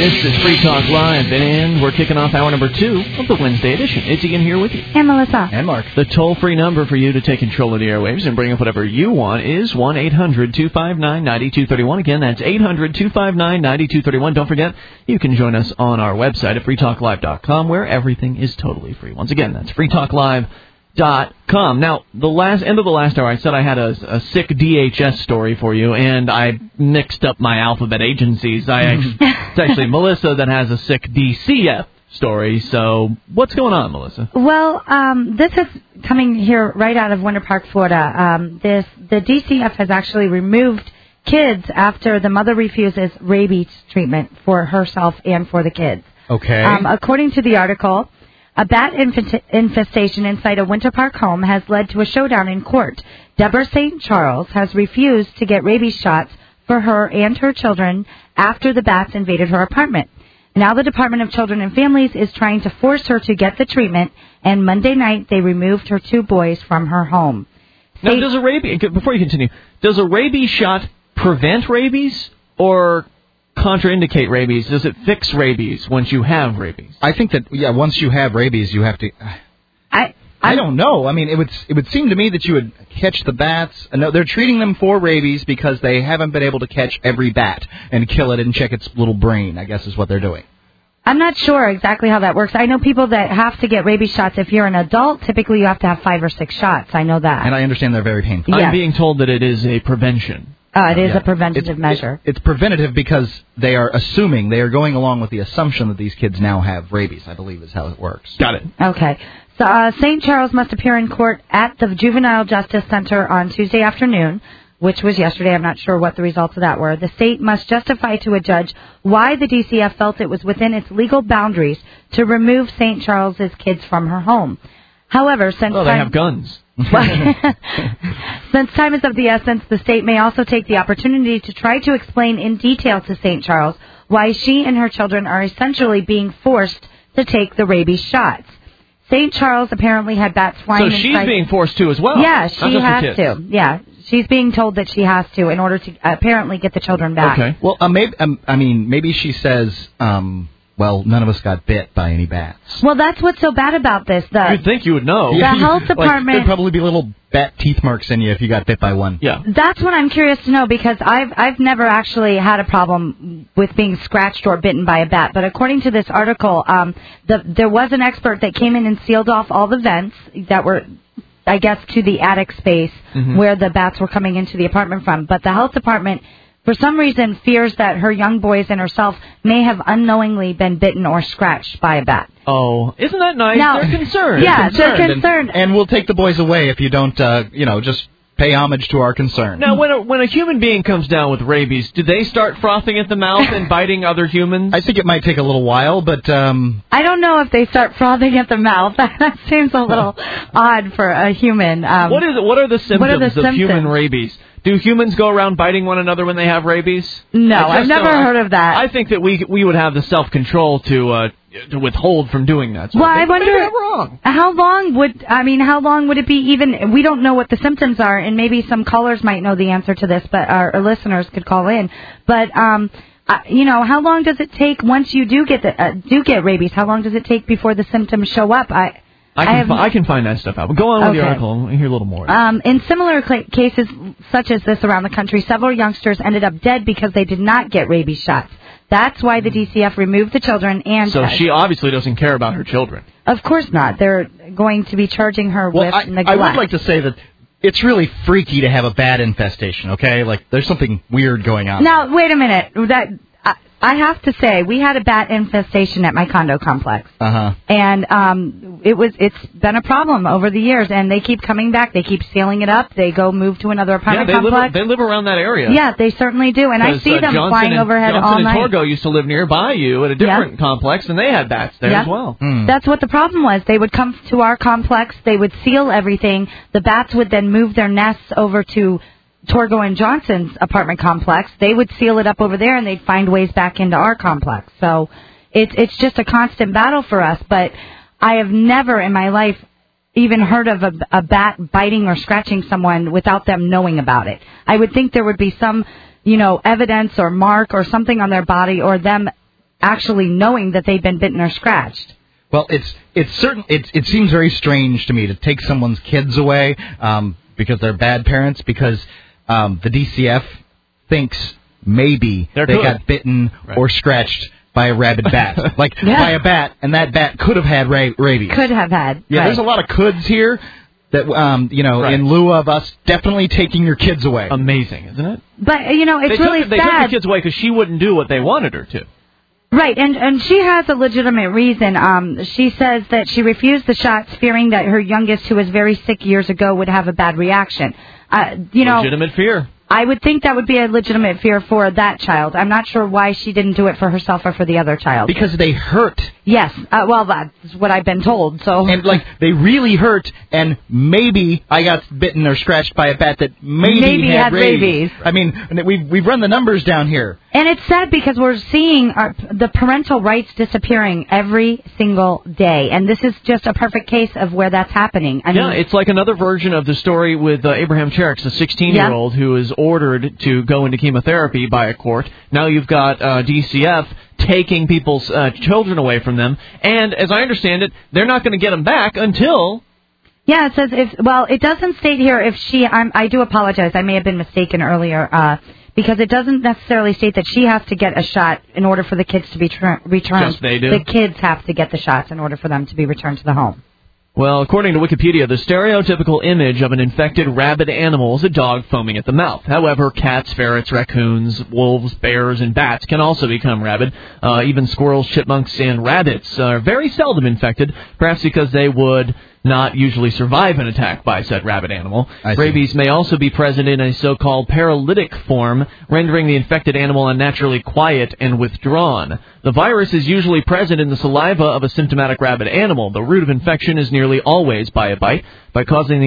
This is Free Talk Live, and we're kicking off hour number 2 of the Wednesday edition. It's Ian here with you. And Melissa. And Mark. The toll-free number for you to take control of the airwaves and bring up whatever you want is 1-800-259-9231. Again, that's 800-259-9231. Don't forget, you can join us on our website at freetalklive.com, where everything is totally free. Once again, that's freetalklive.com. Now, end of the last hour, I said I had a sick DHS story for you, and I mixed up my alphabet agencies. It's actually Melissa that has a sick DCF story. So what's going on, Melissa? Well, this is coming here right out of Winter Park, Florida. The DCF has actually removed kids after the mother refuses rabies treatment for herself and for the kids. Okay. According to the article, a bat infestation inside a Winter Park home has led to a showdown in court. Deborah St. Charles has refused to get rabies shots for her and her children after the bats invaded her apartment. Now the Department of Children and Families is trying to force her to get the treatment, and Monday night they removed her 2 boys from her home. Now, before you continue, does a rabies shot prevent rabies or contraindicate rabies? Does it fix rabies once you have rabies? I think that, once you have rabies, you have to... I don't know. I mean, it would seem to me that you would catch the bats. No, they're treating them for rabies because they haven't been able to catch every bat and kill it and check its little brain, I guess is what they're doing. I'm not sure exactly how that works. I know people that have to get rabies shots. If you're an adult, typically you have to have 5 or 6 shots. I know that. And I understand they're very painful. Yes. I'm being told that it is a prevention. It is a preventative measure. It's preventative because they are going along with the assumption that these kids now have rabies, I believe is how it works. Got it. Okay. So St. Charles must appear in court at the Juvenile Justice Center on Tuesday afternoon, which was yesterday. I'm not sure what the results of that were. The state must justify to a judge why the DCF felt it was within its legal boundaries to remove St. Charles's kids from her home. However, since they have guns. Since time is of the essence, the state may also take the opportunity to try to explain in detail to St. Charles why she and her children are essentially being forced to take the rabies shots. St. Charles apparently had bats flying inside. So she's being forced to as well. Yeah, she has to. Yeah, she's being told that she has to in order to apparently get the children back. Okay. Well, maybe she says, none of us got bit by any bats. Well, that's what's so bad about this. You'd think you would know. The health department... there'd probably be little bat teeth marks in you if you got bit by one. Yeah. That's what I'm curious to know, because I've never actually had a problem with being scratched or bitten by a bat. But according to this article, there was an expert that came in and sealed off all the vents that were, I guess, to the attic space where the bats were coming into the apartment from. But the health department, for some reason, fears that her young boys and herself may have unknowingly been bitten or scratched by a bat. Oh, isn't that nice? Now, they're concerned. Yeah, they're concerned. And we'll take the boys away if you don't, just pay homage to our concern. Now, when a human being comes down with rabies, do they start frothing at the mouth and biting other humans? I think it might take a little while, but... I don't know if they start frothing at the mouth. That seems a little odd for a human. What are the symptoms of human rabies? Do humans go around biting one another when they have rabies? No, I've never heard of that. I think that we would have the self-control to withhold from doing that. So I wonder, maybe I'm wrong. How long would it be even, we don't know what the symptoms are, and maybe some callers might know the answer to this, but our listeners could call in. But, how long does it take once you do get rabies? How long does it take before the symptoms show up? I can find that stuff out. But go on with the article and hear a little more. In similar cases such as this around the country, several youngsters ended up dead because they did not get rabies shots. That's why the DCF removed the children and... So she obviously doesn't care about her children. Of course not. They're going to be charging her with neglect. I would like to say that it's really freaky to have a bat infestation, okay? Like, there's something weird going on. Now, wait a minute. I have to say, we had a bat infestation at my condo complex. Uh-huh. And it's been a problem over the years, and they keep coming back. They keep sealing it up. They go move to another apartment complex. They live around that area. Yeah, they certainly do. And I see them flying overhead all night. Johnson and Torgo used to live nearby you at a different complex, and they had bats there as well. Mm. That's what the problem was. They would come to our complex. They would seal everything. The bats would then move their nests over to Torgo and Johnson's apartment complex. They would seal it up over there, and they'd find ways back into our complex. So it's just a constant battle for us. But I have never in my life even heard of a bat biting or scratching someone without them knowing about it. I would think there would be some, evidence or mark or something on their body, or them actually knowing that they've been bitten or scratched. Well, it seems very strange to me to take someone's kids away because they're bad parents, because the DCF thinks maybe they got bitten or scratched by a rabid bat. By a bat, and that bat could have had rabies. Could have had. Yeah, there's a lot of coulds here that, in lieu of us definitely taking your kids away. Amazing, isn't it? But, it's really sad. They took the kids away because she wouldn't do what they wanted her to. Right, and she has a legitimate reason. She says that she refused the shots fearing that her youngest, who was very sick years ago, would have a bad reaction. Legitimate fear. I would think that would be a legitimate fear for that child. I'm not sure why she didn't do it for herself or for the other child. Because they hurt. Yes. Well, that's what I've been told. So. And, they really hurt, and maybe I got bitten or scratched by a bat that maybe had rabies. I mean, we've run the numbers down here. And it's sad because we're seeing the parental rights disappearing every single day. And this is just a perfect case of where that's happening. It's like another version of the story with Abraham Cherix, a 16-year-old who is ordered to go into chemotherapy by a court. Now you've got DCF taking people's children away from them. And as I understand it, they're not going to get them back until... Yeah, it says it doesn't state here if she... I do apologize. I may have been mistaken earlier. Because it doesn't necessarily state that she has to get a shot in order for the kids to be returned. Yes, they do. The kids have to get the shots in order for them to be returned to the home. Well, according to Wikipedia, the stereotypical image of an infected rabid animal is a dog foaming at the mouth. However, cats, ferrets, raccoons, wolves, bears, and bats can also become rabid. Even squirrels, chipmunks, and rabbits are very seldom infected, perhaps because they would not usually survive an attack by said rabid animal. Rabies may also be present in a so-called paralytic form, rendering the infected animal unnaturally quiet and withdrawn. The virus is usually present in the saliva of a symptomatic rabid animal. The route of infection is nearly always by a bite. By causing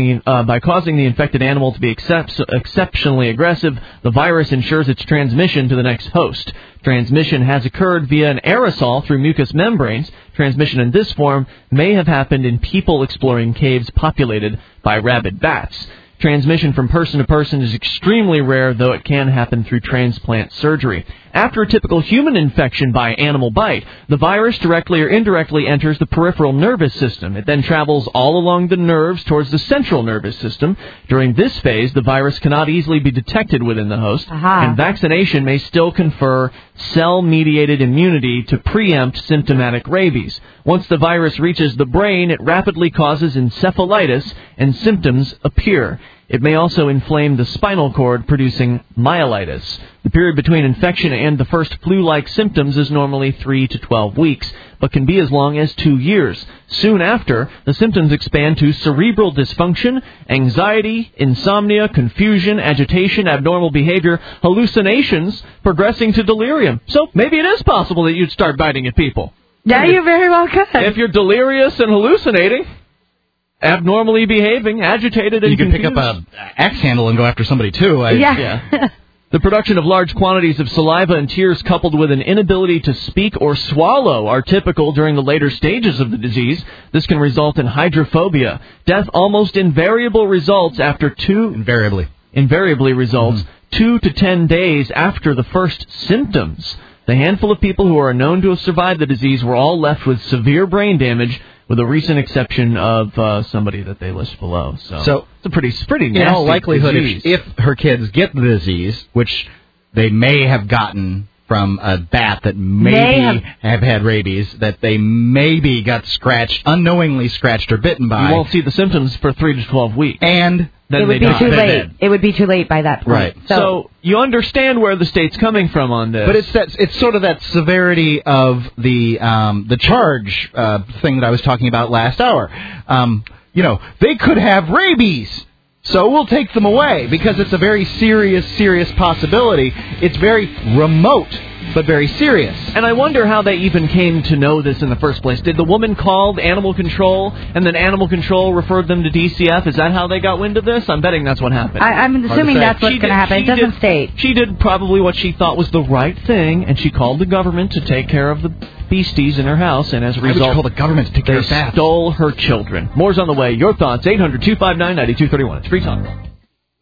the infected animal to be exceptionally aggressive, the virus ensures its transmission to the next host. Transmission has occurred via an aerosol through mucous membranes. Transmission in this form may have happened in people exploring caves populated by rabid bats. Transmission from person to person is extremely rare, though it can happen through transplant surgery. After a typical human infection by animal bite, the virus directly or indirectly enters the peripheral nervous system. It then travels all along the nerves towards the central nervous system. During this phase, the virus cannot easily be detected within the host, and vaccination may still confer cell-mediated immunity to preempt symptomatic rabies. Once the virus reaches the brain, it rapidly causes encephalitis, and symptoms appear. It may also inflame the spinal cord, producing myelitis. The period between infection and the first flu-like symptoms is normally 3 to 12 weeks, but can be as long as 2 years. Soon after, the symptoms expand to cerebral dysfunction, anxiety, insomnia, confusion, agitation, abnormal behavior, hallucinations, progressing to delirium. So maybe it is possible that you'd start biting at people. Yeah, you very well could. If you're delirious and hallucinating, abnormally behaving, agitated, and you can pick up an axe handle and go after somebody, too. Yeah. The production of large quantities of saliva and tears coupled with an inability to speak or swallow are typical during the later stages of the disease. This can result in hydrophobia. Death almost invariably results after 2 to 10 days after the first symptoms. The handful of people who are known to have survived the disease were all left with severe brain damage, with a recent exception of somebody that they list below. So it's a pretty nasty in all likelihood, disease. If her kids get the disease, which they may have gotten from a bat that maybe have had rabies, that they maybe got unknowingly scratched or bitten by. You won't see the symptoms for 3 to 12 weeks. And then it would be too late. It would be too late by that point. Right. So you understand where the state's coming from on this. But it's sort of that severity of the charge thing that I was talking about last hour. They could have rabies. So we'll take them away because it's a very serious possibility. It's very remote, but very serious. And I wonder how they even came to know this in the first place. Did the woman call Animal Control, and then Animal Control referred them to DCF? Is that how they got wind of this? I'm betting that's what happened. I'm assuming that's what's going to happen. It doesn't state. She did probably what she thought was the right thing, and she called the government to take care of the beasties in her house, and as a result, call the government to take care of that. Stole her children. More's on the way. Your thoughts, 800-259-9231. It's Free Talk.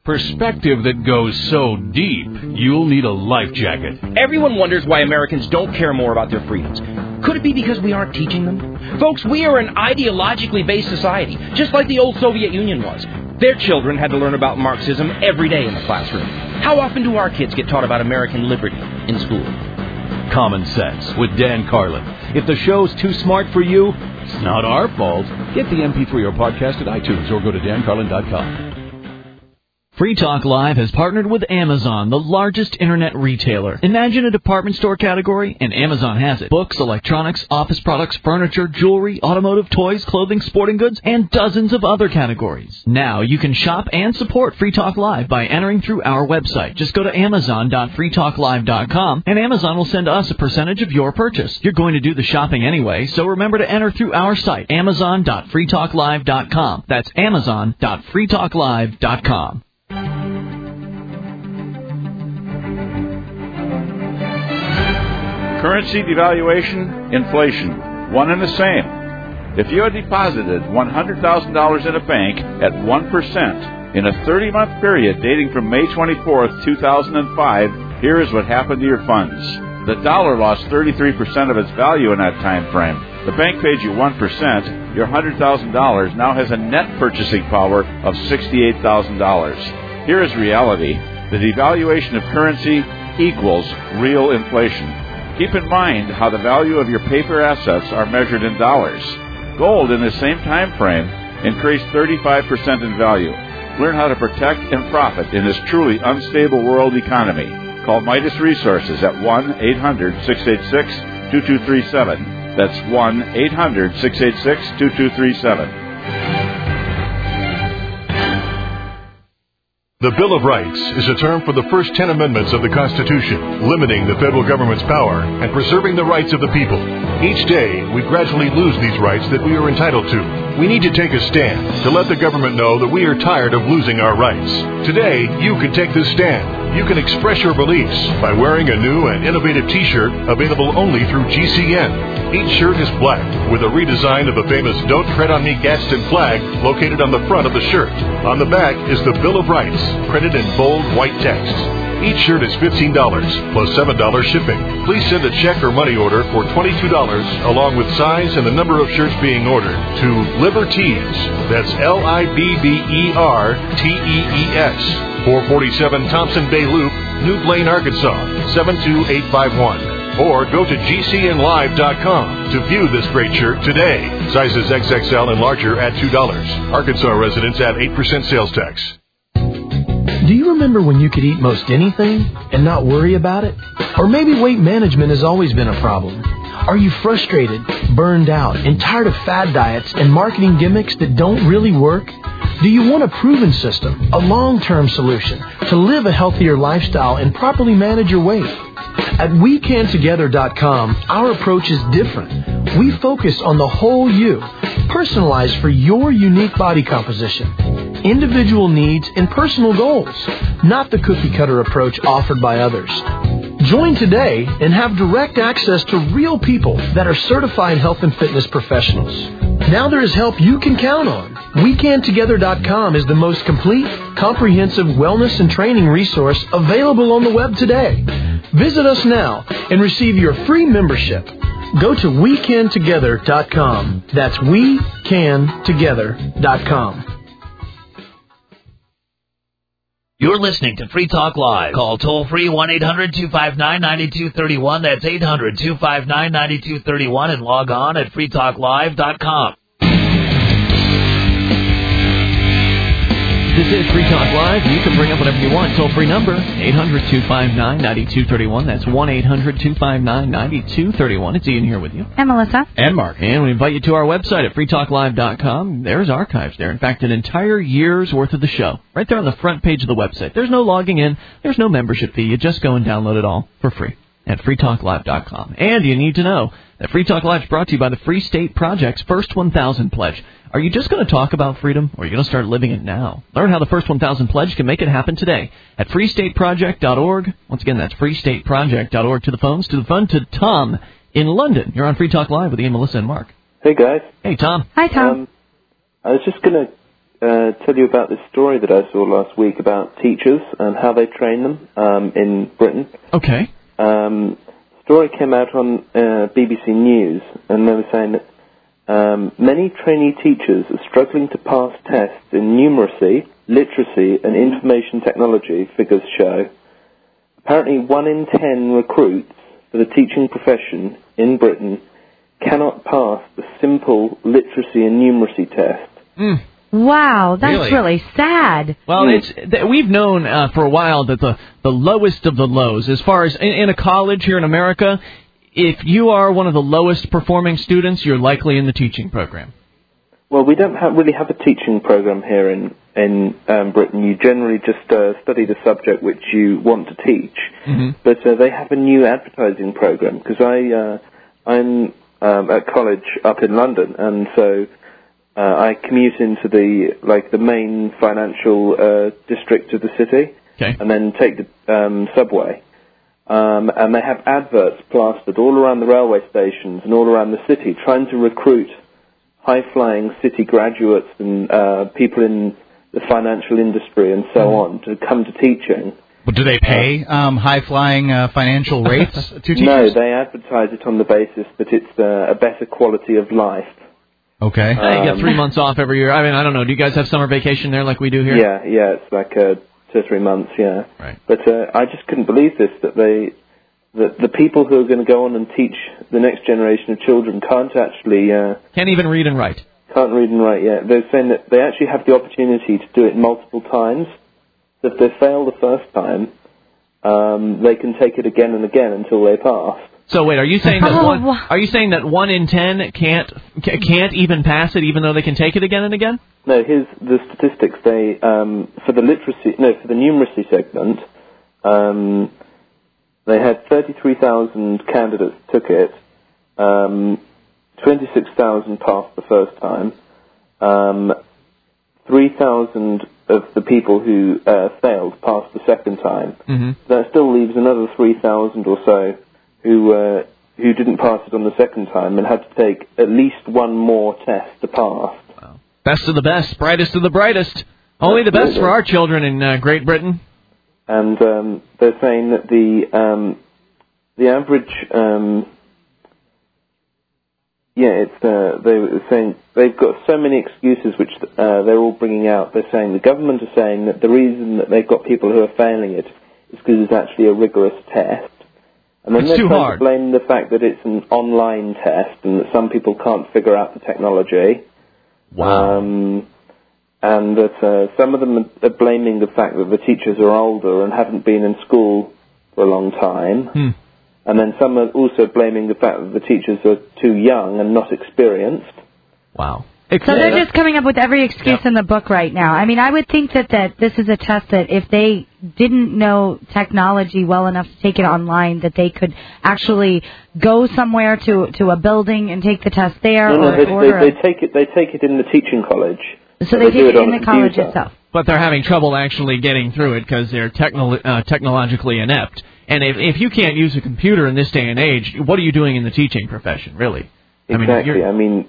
Perspective that goes so deep, you'll need a life jacket. Everyone wonders why Americans don't care more about their freedoms. Could it be because we aren't teaching them? Folks, we are an ideologically based society, just like the old Soviet Union was. Their children had to learn about Marxism every day in the classroom. How often do our kids get taught about American liberty in school? Common Sense with Dan Carlin. If the show's too smart for you, it's not our fault. Get the MP3 or podcast at iTunes or go to dancarlin.com. Free Talk Live has partnered with Amazon, the largest internet retailer. Imagine a department store category, and Amazon has it. Books, electronics, office products, furniture, jewelry, automotive, toys, clothing, sporting goods, and dozens of other categories. Now you can shop and support Free Talk Live by entering through our website. Just go to amazon.freetalklive.com, and Amazon will send us a percentage of your purchase. You're going to do the shopping anyway, so remember to enter through our site, amazon.freetalklive.com. That's amazon.freetalklive.com. Currency devaluation, inflation, one and the same. If you had deposited $100,000 in a bank at 1% in a 30-month period dating from May 24th, 2005, here is what happened to your funds. The dollar lost 33% of its value in that time frame. The bank paid you 1%. Your $100,000 now has a net purchasing power of $68,000. Here is reality. The devaluation of currency equals real inflation. Keep in mind how the value of your paper assets are measured in dollars. Gold in the same time frame increased 35% in value. Learn how to protect and profit in this truly unstable world economy. Call Midas Resources at 1-800-686-2237. That's 1-800-686-2237. The Bill of Rights is a term for the first 10 amendments of the Constitution, limiting the federal government's power and preserving the rights of the people. Each day, we gradually lose these rights that we are entitled to. We need to take a stand to let the government know that we are tired of losing our rights. Today, you can take this stand. You can express your beliefs by wearing a new and innovative T-shirt available only through GCN. Each shirt is black with a redesign of the famous Don't Tread on Me Gadsden flag located on the front of the shirt. On the back is the Bill of Rights, printed in bold white text. Each shirt is $15 plus $7 shipping. Please send a check or money order for $22 along with size and the number of shirts being ordered to Libertees. That's LIBBERTEES. 447 Thompson Bay Loop, New Blaine, Arkansas, 72851. Or go to GCNlive.com to view this great shirt today. Sizes XXL and larger at $2. Arkansas residents at 8% sales tax. Do you remember when you could eat most anything and not worry about it? Or maybe weight management has always been a problem. Are you frustrated, burned out, and tired of fad diets and marketing gimmicks that don't really work? Do you want a proven system, a long-term solution to live a healthier lifestyle and properly manage your weight? At WeCanTogether.com, our approach is different. We focus on the whole you, personalized for your unique body composition, individual needs, and personal goals, not the cookie-cutter approach offered by others. Join today and have direct access to real people that are certified health and fitness professionals. Now there is help you can count on. WeCanTogether.com is the most complete, comprehensive wellness and training resource available on the web today. Visit us now and receive your free membership. Go to WeCanTogether.com. That's WeCanTogether.com. You're listening to Free Talk Live. Call toll-free 1-800-259-9231. That's 800-259-9231 and log on at freetalklive.com. This is Free Talk Live. You can bring up whatever you want. Toll-free number, 800-259-9231. That's 1-800-259-9231. It's Ian here with you. And Melissa. And Mark. And we invite you to our website at freetalklive.com. There's archives there. In fact, an entire year's worth of the show. Right there on the front page of the website. There's no logging in. There's no membership fee. You just go and download it all for free at freetalklive.com. And you need to know that Free Talk Live is brought to you by the Free State Project's First 1,000 Pledge. Are you just going to talk about freedom, or are you going to start living it now? Learn how the First 1,000 Pledge can make it happen today at freestateproject.org. Once again, that's freestateproject.org. To the phones, to the fun, to Tom in London. You're on Free Talk Live with Ian, Melissa, and Mark. Hey, guys. Hey, Tom. Hi, Tom. I was just going to tell you about this story that I saw last week about teachers and how they train them in Britain. Okay. Story came out on BBC News, and they were saying that many trainee teachers are struggling to pass tests in numeracy, literacy, and information technology, figures show. Apparently 1 in 10 recruits for the teaching profession in Britain cannot pass the simple literacy and numeracy test. Mm. Wow, that's really sad. Well, we've known for a while that the lowest of the lows, as far as in a college here in America, if you are one of the lowest performing students, you're likely in the teaching program. Well, we don't really have a teaching program here in Britain. You generally just study the subject which you want to teach. Mm-hmm. But they have a new advertising program, because I'm at college up in London, and so I commute into the main financial district of the city, and then take the subway. And they have adverts plastered all around the railway stations and all around the city, trying to recruit high-flying city graduates and people in the financial industry and so on to come to teaching. But do they pay high-flying financial rates to teachers? No, they advertise it on the basis that it's a better quality of life. Okay. You get 3 months off every year. I mean, I don't know. Do you guys have summer vacation there like we do here? Yeah, it's like 2 or 3 months, yeah. Right. But I just couldn't believe this, that the people who are going to go on and teach the next generation of children can't actually... can't even read and write. Can't read and write, yeah. They're saying that they actually have the opportunity to do it multiple times. So if they fail the first time, they can take it again and again until they pass. So wait, are you saying that 1 in 10 can't even pass it, even though they can take it again and again? No, here's the statistics. They for the numeracy segment, they had 33,000 candidates took it. 26,000 passed the first time. 3,000 of the people who failed passed the second time. Mm-hmm. That still leaves another 3,000 or so who didn't pass it on the second time and had to take at least one more test to pass. Wow. Best of the best, brightest of the brightest. Only the best for our children in Great Britain. And they're saying that the average... they were saying they've got so many excuses which they're all bringing out. They're saying the government is saying that the reason that they've got people who are failing it is because it's actually a rigorous test. And then they're trying to blame the fact that it's an online test and that some people can't figure out the technology. Wow. And that some of them are blaming the fact that the teachers are older and haven't been in school for a long time. And then some are also blaming the fact that the teachers are too young and not experienced. Wow. So they're just coming up with every excuse in the book right now. I mean, I would think that this is a test that if they didn't know technology well enough to take it online, that they could actually go somewhere to a building and take the test there. They take it in the teaching college. So they take it in the college itself. But they're having trouble actually getting through it because they're technologically inept. And if you can't use a computer in this day and age, what are you doing in the teaching profession, really? Exactly.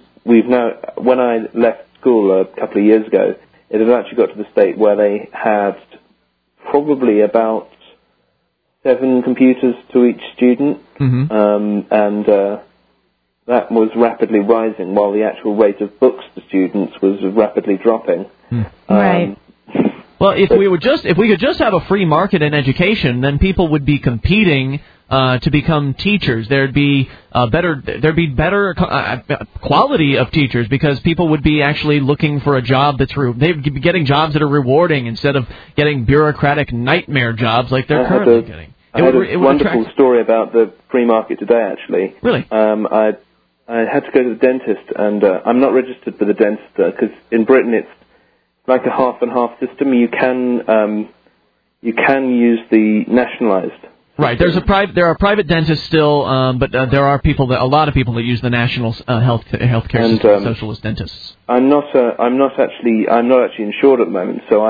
When I left school a couple of years ago, it had actually got to the state where they had probably about 7 computers to each student. Mm-hmm. And that was rapidly rising, while the actual rate of books to students was rapidly dropping. Right. Well, if we could just have a free market in education, then people would be competing to become teachers. There'd be better quality of teachers because people would be actually looking for a job they'd be getting jobs that are rewarding instead of getting bureaucratic nightmare jobs like they're currently getting. I had a wonderful story about the free market today, actually. Really? I had to go to the dentist, and I'm not registered for the dentist because in Britain it's like a half and half system. You can use the nationalised. Right. There are private dentists still, but there are a lot of people that use the national healthcare system, socialist dentists. I'm not actually insured at the moment, so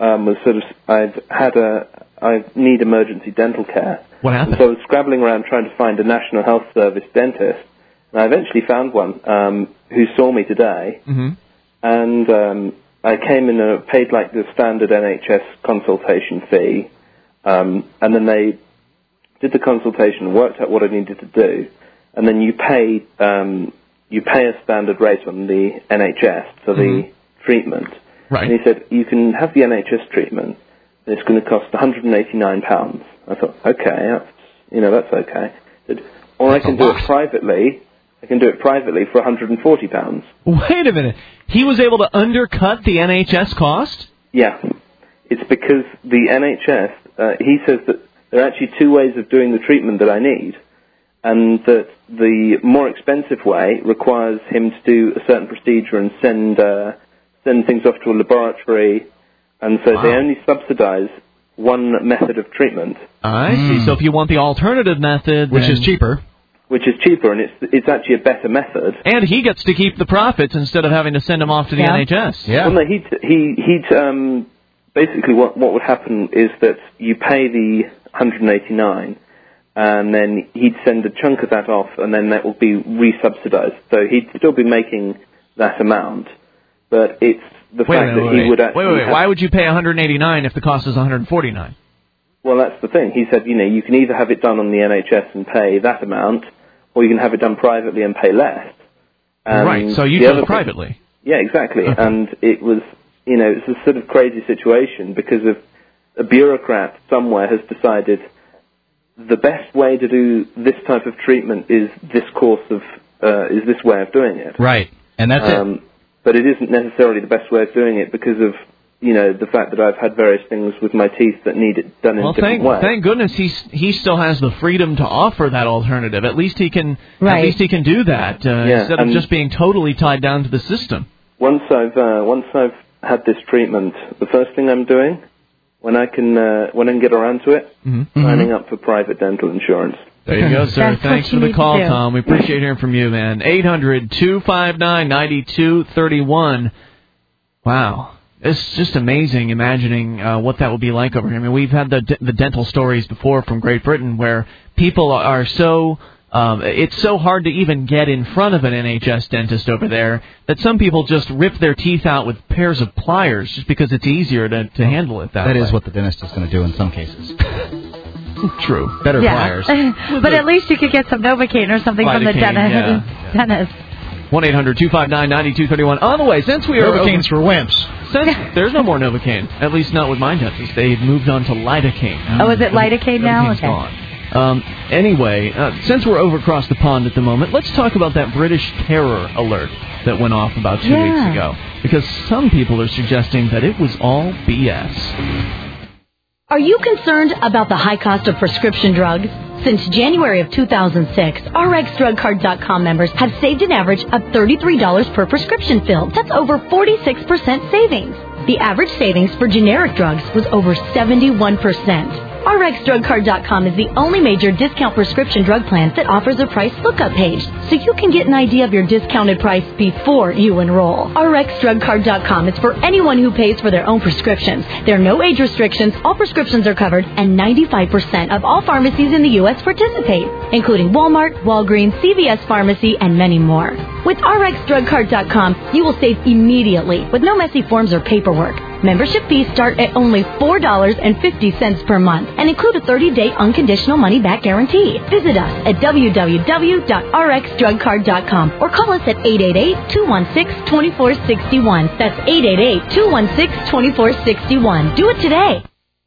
I need emergency dental care. What happened? And so I was scrabbling around trying to find a National Health Service dentist, and I eventually found one who saw me today. Mm-hmm. And I came in and paid like the standard NHS consultation fee, and then they did the consultation, worked out what I needed to do, and then you pay a standard rate on the NHS for the treatment. Right. And he said, you can have the NHS treatment, and it's going to cost £189. I thought, okay, that's okay. He said, or I can do it privately. I can do it privately for £140. Wait a minute. He was able to undercut the NHS cost? Yeah. It's because the NHS, he says that there are actually two ways of doing the treatment that I need, and that the more expensive way requires him to do a certain procedure and send things off to a laboratory, and so they only subsidize one method of treatment. I see. So if you want the alternative method, which is cheaper, and it's actually a better method. And he gets to keep the profits instead of having to send them off to the NHS. Yeah. Well, no, he'd basically what would happen is that you pay the $189, and then he'd send a chunk of that off, and then that will be re-subsidized. So he'd still be making that amount, but it's the fact that he would actually... Wait. Why would you pay $189 if the cost is $149? Well, that's the thing. He said, you can either have it done on the NHS and pay that amount, or you can have it done privately and pay less. And right, so you chose privately. Yeah, exactly. Okay. And it was, it's a sort of crazy situation because of a bureaucrat somewhere has decided the best way to do this type of treatment is this this way of doing it. Right, and that's it. But it isn't necessarily the best way of doing it because of, the fact that I've had various things with my teeth that need it done in a different way. Thank goodness he still has the freedom to offer that alternative. At least he can do that instead of just being totally tied down to the system. Once I've had this treatment, the first thing I'm doing when I can get around to it, signing up for private dental insurance. There you go, sir. Thanks for the call, Tom. We appreciate hearing from you, man. 800-259-9231. Wow. It's just amazing imagining what that would be like over here. I mean, we've had the dental stories before from Great Britain where people are so... it's so hard to even get in front of an NHS dentist over there that some people just rip their teeth out with pairs of pliers just because it's easier to handle it that way. That is what the dentist is going to do in some cases. True. Better pliers. But at least you could get some Novocaine or something from the dentist. 1-800-259-9231. On the way, since we are... Novocaine's for wimps. Since there's no more Novocaine, at least not with my dentist. They've moved on to lidocaine. Oh, is it lidocaine now? Okay. Gone. Anyway, since we're over across the pond at the moment, let's talk about that British terror alert that went off about 2 weeks ago. Because some people are suggesting that it was all BS. Are you concerned about the high cost of prescription drugs? Since January of 2006, RxDrugCard.com members have saved an average of $33 per prescription filled. That's over 46% savings. The average savings for generic drugs was over 71%. RxDrugCard.com is the only major discount prescription drug plan that offers a price lookup page, so you can get an idea of your discounted price before you enroll. RxDrugCard.com is for anyone who pays for their own prescriptions. There are no age restrictions, all prescriptions are covered, and 95% of all pharmacies in the U.S. participate, including Walmart, Walgreens, CVS Pharmacy, and many more. With RxDrugCard.com, you will save immediately with no messy forms or paperwork. Membership fees start at only $4.50 per month and include a 30-day unconditional money-back guarantee. Visit us at www.rxdrugcard.com or call us at 888-216-2461. That's 888-216-2461. Do it today.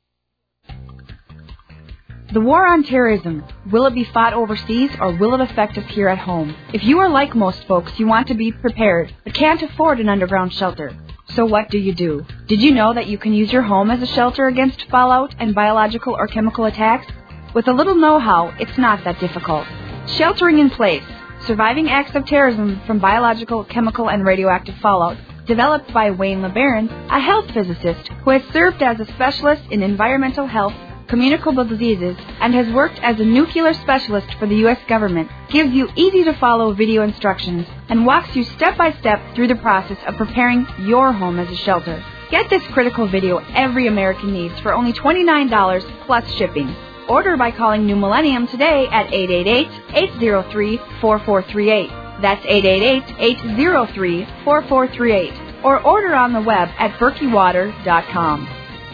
The war on terrorism, will it be fought overseas or will it affect us here at home? If you are like most folks, you want to be prepared, but can't afford an underground shelter. So what do? Did you know that you can use your home as a shelter against fallout and biological or chemical attacks? With a little know-how, it's not that difficult. Sheltering in Place, Surviving Acts of Terrorism from Biological, Chemical, and Radioactive Fallout, developed by Wayne LeBaron, a health physicist who has served as a specialist in environmental health, communicable diseases, and has worked as a nuclear specialist for the U.S. government, gives you easy-to-follow video instructions and walks you step-by-step through the process of preparing your home as a shelter. Get this critical video every American needs for only $29 plus shipping. Order by calling New Millennium today at 888-803-4438. That's 888-803-4438. or order on the web at berkeywater.com.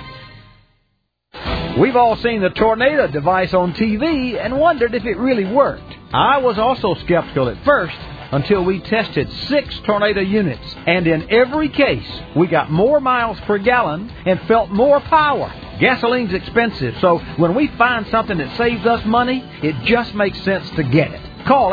We've all seen the Tornado device on TV and wondered if it really worked. I was also skeptical at first until we tested 6 Tornado units. And in every case, we got more miles per gallon and felt more power. Gasoline's expensive, so when we find something that saves us money, it just makes sense to get it. Call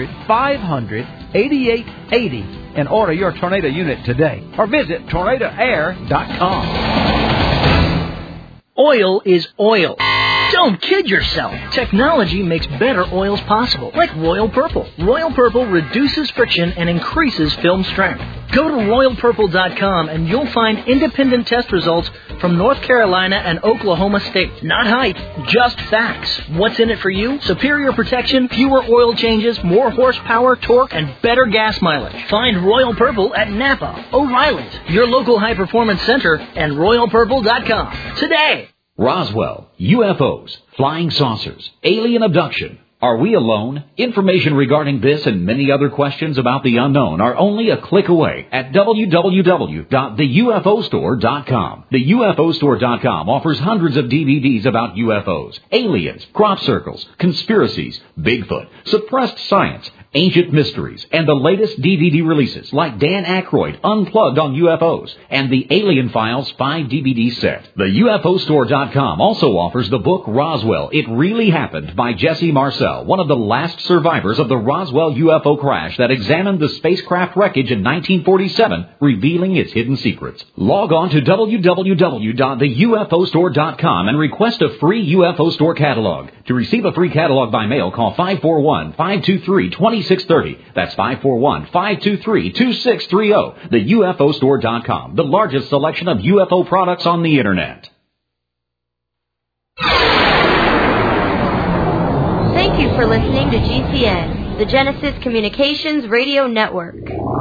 800-500-8880 and order your Tornado unit today. Or visit tornadoair.com. Oil is oil. Don't kid yourself. Technology makes better oils possible, like Royal Purple. Royal Purple reduces friction and increases film strength. Go to RoyalPurple.com and you'll find independent test results from North Carolina and Oklahoma State. Not hype, just facts. What's in it for you? Superior protection, fewer oil changes, more horsepower, torque, and better gas mileage. Find Royal Purple at Napa, O'Reilly's, your local high-performance center, and RoyalPurple.com today. Roswell, UFOs, flying saucers, alien abduction. Are we alone? Information regarding this and many other questions about the unknown are only a click away at www.theufostore.com. TheUFOstore.com offers hundreds of DVDs about UFOs, aliens, crop circles, conspiracies, Bigfoot, suppressed science, ancient mysteries, and the latest DVD releases like Dan Aykroyd Unplugged on UFOs and the Alien Files 5 DVD set. TheUFOstore.com also offers the book Roswell, It Really Happened by Jesse Marcel, one of the last survivors of the Roswell UFO crash that examined the spacecraft wreckage in 1947, revealing its hidden secrets. Log on to www.theufostore.com and request a free UFO Store catalog. To receive a free catalog by mail, call 541-523-2630. That's 541-523-2630. TheUFOstore.com, the largest selection of UFO products on the Internet. Thank you for listening to GCN, the Genesis Communications Radio Network.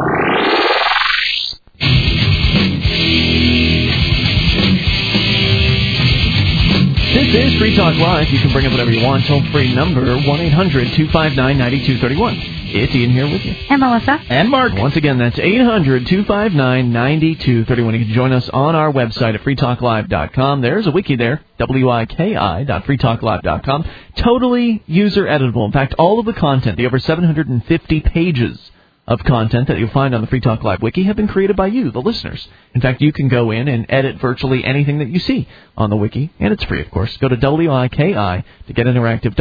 This is Free Talk Live. You can bring up whatever you want. Toll-free number, 1-800-259-9231. It's Ian here with you. And Melissa. And Mark. Once again, that's 800-259-9231. You can join us on our website at freetalklive.com. There's a wiki there, wiki.freetalklive.com. Totally user-editable. In fact, all of the content, the over 750 pages of content that you'll find on the Free Talk Live wiki have been created by you, the listeners. In fact, you can go in and edit virtually anything that you see on the wiki, and it's free, of course. Go to WIKI to get interactive,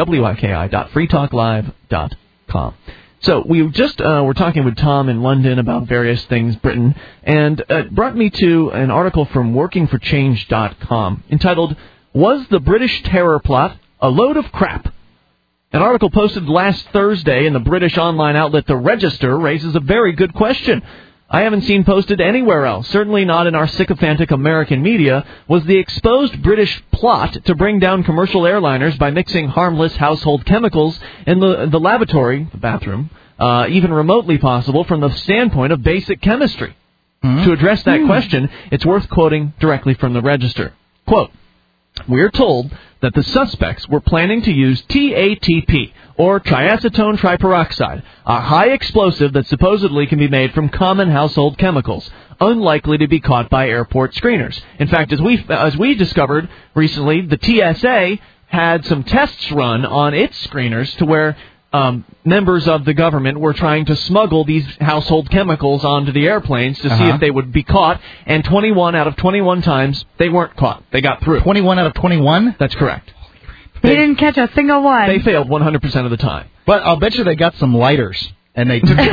wiki.freetalklive.com. So we just were talking with Tom in London about various things, Britain, and it brought me to an article from workingforchange.com entitled, Was the British Terror Plot a Load of Crap? An article posted last Thursday in the British online outlet The Register raises a very good question. I haven't seen posted anywhere else, certainly not in our sycophantic American media, was the exposed British plot to bring down commercial airliners by mixing harmless household chemicals in the lavatory, the bathroom, even remotely possible from the standpoint of basic chemistry. Mm-hmm. To address that question, it's worth quoting directly from The Register. Quote, "We're told that the suspects were planning to use TATP, or triacetone triperoxide, a high explosive that supposedly can be made from common household chemicals, unlikely to be caught by airport screeners. In fact, as we discovered recently, the TSA had some tests run on its screeners to where members of the government were trying to smuggle these household chemicals onto the airplanes to see if they would be caught, and 21 out of 21 times they weren't caught. They got through. 21 out of 21? That's correct. They didn't catch a single one. They failed 100% of the time. But I'll bet you they got some lighters. And they took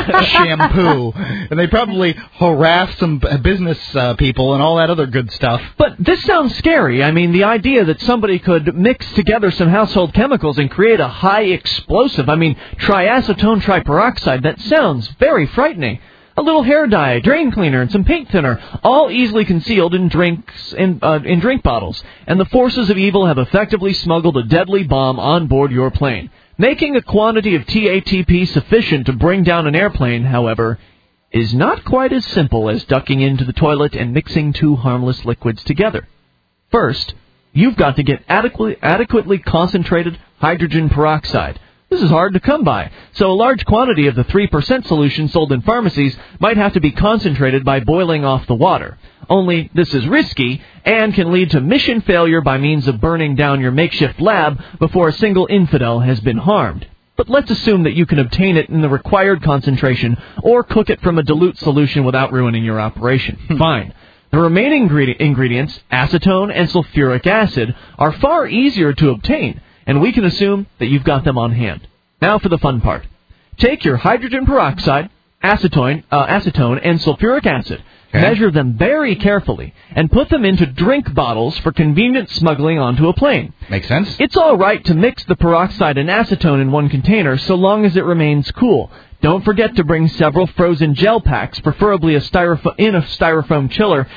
shampoo, and they probably harassed some business people and all that other good stuff. But this sounds scary. I mean, the idea that somebody could mix together some household chemicals and create a high explosive, I mean, triacetone triperoxide, that sounds very frightening. A little hair dye, drain cleaner, and some paint thinner, all easily concealed in drink bottles. And the forces of evil have effectively smuggled a deadly bomb on board your plane. Making a quantity of TATP sufficient to bring down an airplane, however, is not quite as simple as ducking into the toilet and mixing two harmless liquids together. First, you've got to get adequately concentrated hydrogen peroxide, This is hard to come by, so a large quantity of the 3% solution sold in pharmacies might have to be concentrated by boiling off the water. Only this is risky and can lead to mission failure by means of burning down your makeshift lab before a single infidel has been harmed. But let's assume that you can obtain it in the required concentration or cook it from a dilute solution without ruining your operation. Fine. The remaining ingredients, acetone and sulfuric acid, are far easier to obtain, and we can assume that you've got them on hand. Now for the fun part. Take your hydrogen peroxide, acetone, and sulfuric acid, measure them very carefully, and put them into drink bottles for convenient smuggling onto a plane. Makes sense. It's all right to mix the peroxide and acetone in one container so long as it remains cool. Don't forget to bring several frozen gel packs, preferably in a styrofoam chiller,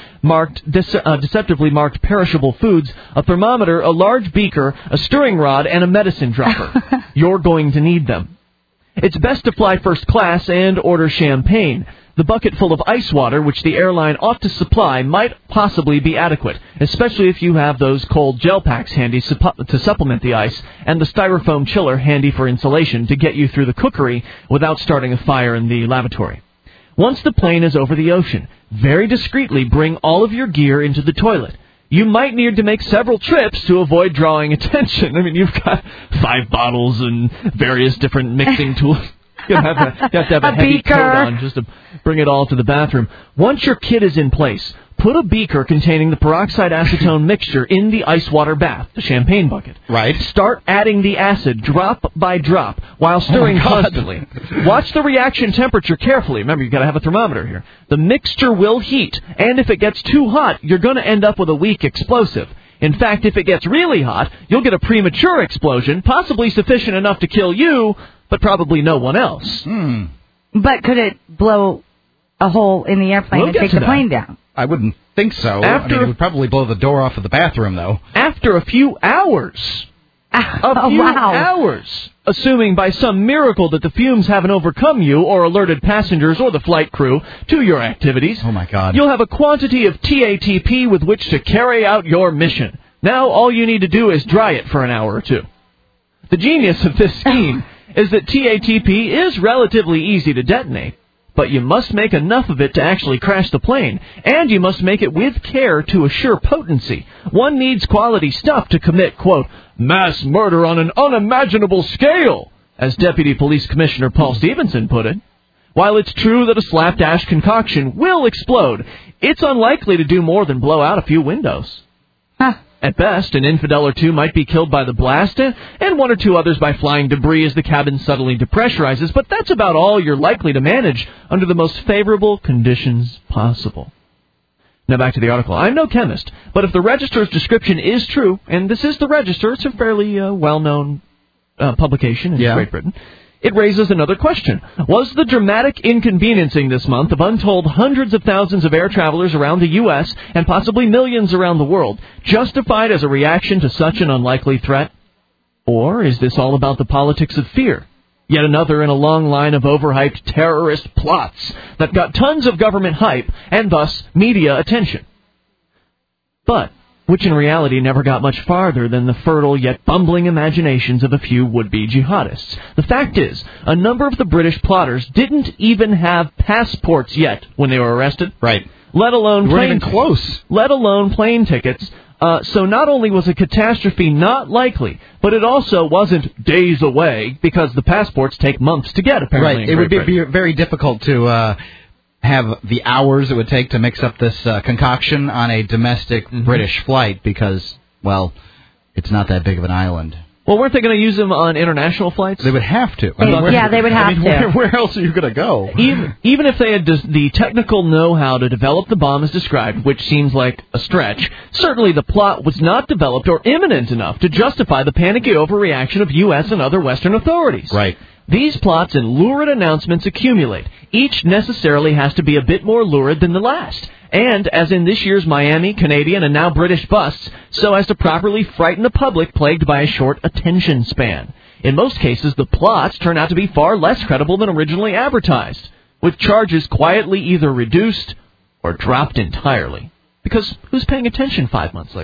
deceptively marked perishable foods, a thermometer, a large beaker, a stirring rod, and a medicine dropper. You're going to need them. It's best to fly first class and order champagne. The bucket full of ice water, which the airline ought to supply, might possibly be adequate, especially if you have those cold gel packs handy to supplement the ice, and the styrofoam chiller handy for insulation to get you through the cookery without starting a fire in the lavatory. Once the plane is over the ocean, very discreetly bring all of your gear into the toilet. You might need to make several trips to avoid drawing attention. I mean, you've got 5 bottles and various different mixing tools. You have to have a heavy coat on just to bring it all to the bathroom. Once your kit is in place, put a beaker containing the peroxide acetone mixture in the ice water bath, the champagne bucket. Right. Start adding the acid drop by drop while stirring constantly. Watch the reaction temperature carefully. Remember, you've got to have a thermometer here. The mixture will heat, and if it gets too hot, you're going to end up with a weak explosive. In fact, if it gets really hot, you'll get a premature explosion, possibly sufficient enough to kill you, but probably no one else. But could it blow a hole in the airplane and take the plane down? I wouldn't think so. It would probably blow the door off of the bathroom, though. After a few hours. Hours. Assuming by some miracle that the fumes haven't overcome you or alerted passengers or the flight crew to your activities. Oh, my God. You'll have a quantity of TATP with which to carry out your mission. Now all you need to do is dry it for an hour or two. The genius of this scheme is that TATP is relatively easy to detonate, but you must make enough of it to actually crash the plane, and you must make it with care to assure potency. One needs quality stuff to commit, quote, mass murder on an unimaginable scale, as Deputy Police Commissioner Paul Stevenson put it. While it's true that a slapdash concoction will explode, it's unlikely to do more than blow out a few windows. At best, an infidel or two might be killed by the blast, and one or two others by flying debris as the cabin suddenly depressurizes, but that's about all you're likely to manage under the most favorable conditions possible. Now back to the article. I'm no chemist, but if the Register's description is true, and this is the Register, it's a fairly well-known publication in Great Britain, it raises another question. Was the dramatic inconveniencing this month of untold hundreds of thousands of air travelers around the U.S. and possibly millions around the world justified as a reaction to such an unlikely threat? Or is this all about the politics of fear? Yet another in a long line of overhyped terrorist plots that got tons of government hype and thus media attention. But which in reality never got much farther than the fertile yet bumbling imaginations of a few would-be jihadists. The fact is, a number of the British plotters didn't even have passports yet when they were arrested. Right. Let alone plane tickets. So not only was a catastrophe not likely, but it also wasn't days away because the passports take months to get, apparently. Right. It would be very difficult to have the hours it would take to mix up this concoction on a domestic British flight because, well, it's not that big of an island. Well, weren't they going to use them on international flights? They would have to. They would have to. Where else are you going to go? Even if they had the technical know-how to develop the bomb as described, which seems like a stretch, certainly the plot was not developed or imminent enough to justify the panicky overreaction of U.S. and other Western authorities. Right. These plots and lurid announcements accumulate. Each necessarily has to be a bit more lurid than the last. And, as in this year's Miami, Canadian, and now British busts, so as to properly frighten the public plagued by a short attention span. In most cases, the plots turn out to be far less credible than originally advertised, with charges quietly either reduced or dropped entirely. Because who's paying attention 5 months later?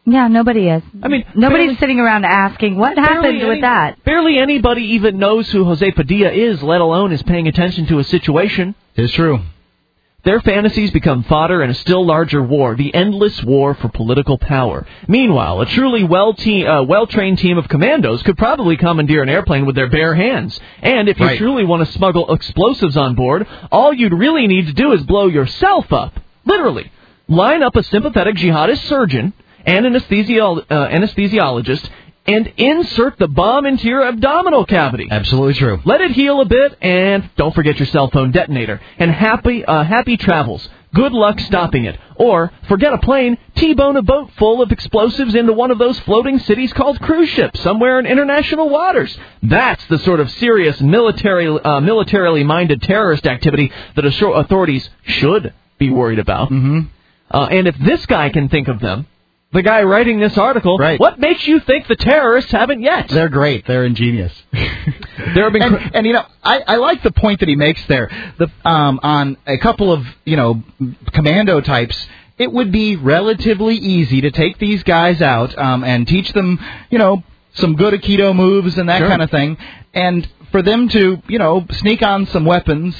Yeah, nobody is. I mean, nobody's sitting around asking what happened with that. Barely anybody even knows who Jose Padilla is, let alone is paying attention to a situation. It's true. Their fantasies become fodder in a still larger war, the endless war for political power. Meanwhile, a truly well-trained team of commandos could probably commandeer an airplane with their bare hands. And if you truly want to smuggle explosives on board, all you'd really need to do is blow yourself up. Literally. Line up a sympathetic jihadist surgeon and an anesthesiologist and insert the bomb into your abdominal cavity. Absolutely true. Let it heal a bit, and don't forget your cell phone detonator. And happy travels. Good luck stopping it. Or, forget a plane, T-bone a boat full of explosives into one of those floating cities called cruise ships somewhere in international waters. That's the sort of serious militarily minded terrorist activity that authorities should be worried about. Mm-hmm. And if this guy can think of them, the guy writing this article, what makes you think the terrorists haven't yet? They're great. They're ingenious. and you know, I like the point that he makes there. On a couple of, commando types, it would be relatively easy to take these guys out and teach them, some good Aikido moves and that kind of thing, and for them to, sneak on some weapons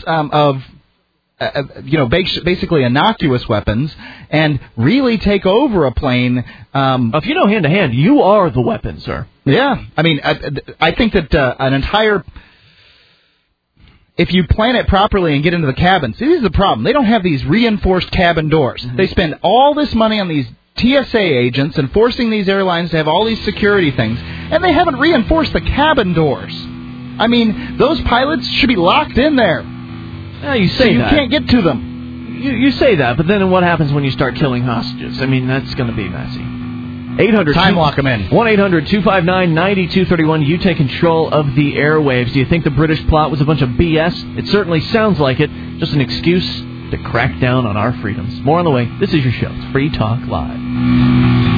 basically innocuous weapons, and really take over a plane. If you know hand-to-hand, you are the weapon, sir. Yeah. I mean, I think that an entire... If you plan it properly and get into the cabins, this is the problem. They don't have these reinforced cabin doors. Mm-hmm. They spend all this money on these TSA agents and forcing these airlines to have all these security things, and they haven't reinforced the cabin doors. I mean, those pilots should be locked in there. You say so that. You can't get to them. You say that, but then what happens when you start killing hostages? I mean, that's going to be messy. 800 Time lock them in. 1-800-259-9231. You take control of the airwaves. Do you think the British plot was a bunch of BS? It certainly sounds like it. Just an excuse to crack down on our freedoms. More on the way. This is your show. It's Free Talk Live.